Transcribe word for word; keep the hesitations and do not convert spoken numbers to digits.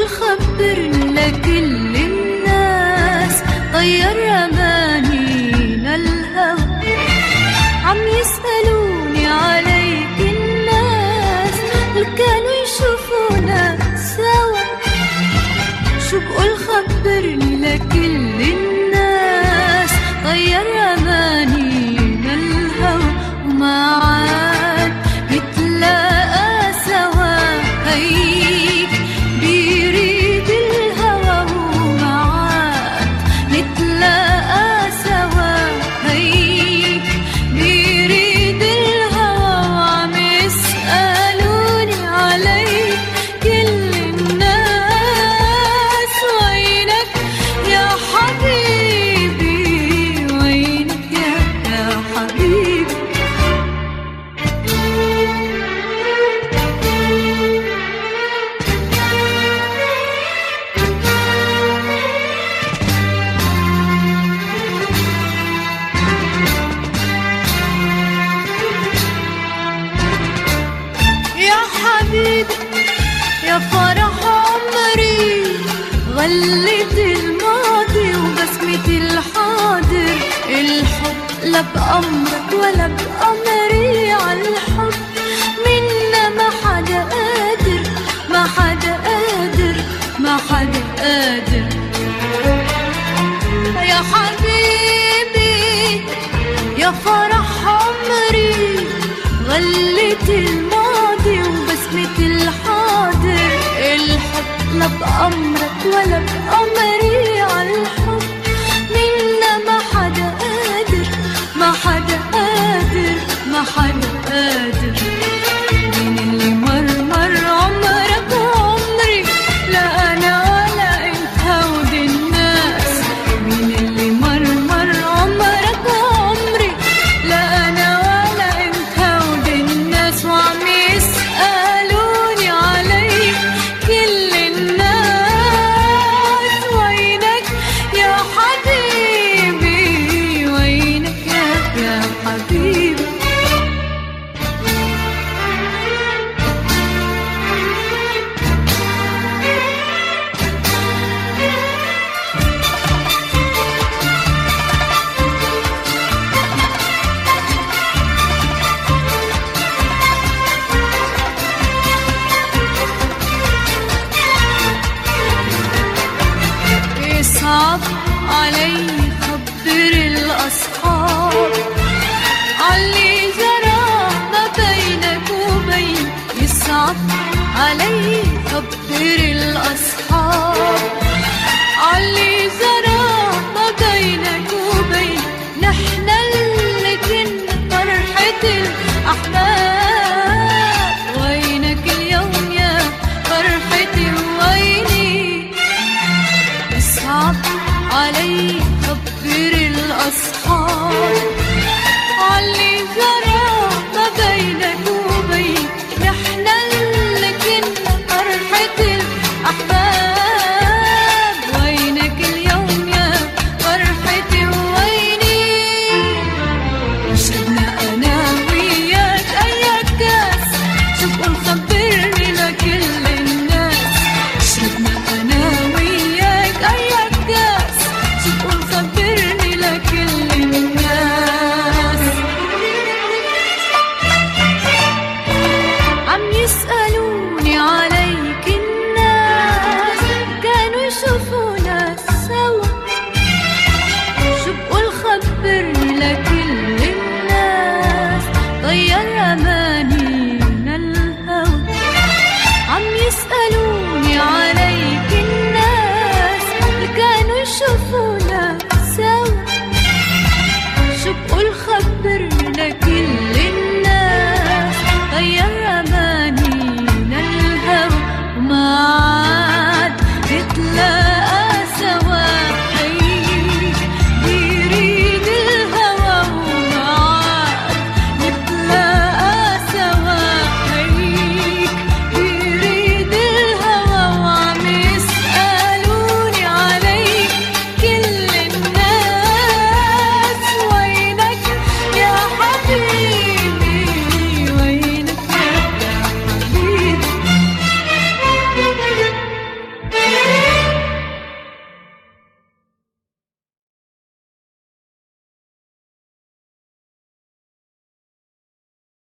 خبرني لكل الناس غير أمانينا الهوى. عم يسألوني عليك الناس اللي كانوا يشوفونا سوا. شو بقول خبرني لكل الناس غير أمانينا الهوى وما عاد نتلاقى سوا. هيك بيريد الهوى وما عاد نتلاقى سوا. هيك بيريد الهوى وعم يسألوني عليك كل الناس. وينك يا حبيبي وينك يا يا حبيبي. يا حبيبي يا فرح عمري غلت الماضي وبسمة الحاضر. الحب لا بأمرك ولا بأمري عالحب منا ما حدا قادر ما حدا قادر ما حدا قادر. يا حبيبي يا فرح عمري غلت الماضي وبسمة الحاضر. الحب لا بأمرك ولا بأمري عالحب منا ما حدا قادر ما حدا قادر ما حدا قادر. مين اللي مرمر عمرك وعمري لا أنا ولا أنت هود الناس. مين اللي مرمر عمرك وعمري لا أنا ولا أنت هود الناس. وعم يسألوني عليك كل الناس. وينك يا حبيبي وينك يا يا حبيبي. يصعب علي خبر الأصحاب علي جرى ما بينك وبين. يصعب علي خبر الأصحاب